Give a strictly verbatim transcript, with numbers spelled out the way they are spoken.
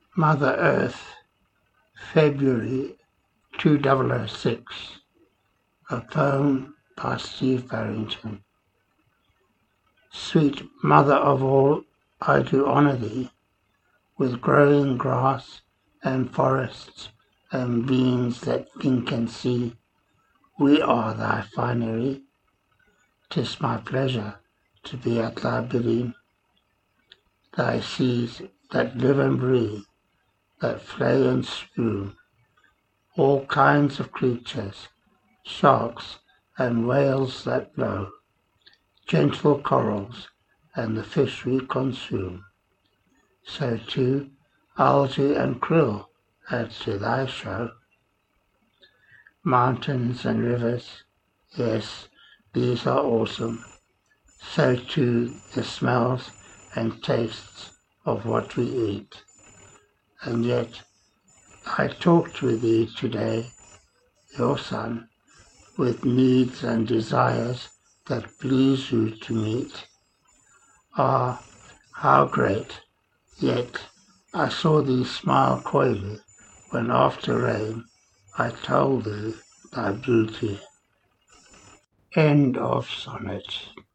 Mother Earth, February two thousand six, a poem by Steve Barrington. Sweet Mother of all, I do honour thee, with growing grass and forests and beings that think and see. We are thy finery. 'Tis my pleasure to be at thy bidding. Thy seas that live and breathe, that flay and spew, all kinds of creatures, sharks and whales that blow, gentle corals and the fish we consume. So too algae and krill add to thy show. Mountains and rivers, yes, these are awesome. So too the smells and tastes of what we eat. And yet I talked with thee today, your son, with needs and desires that please you to meet. Ah, how great! Yet I saw thee smile coyly when after rain I told thee thy beauty. End of sonnet.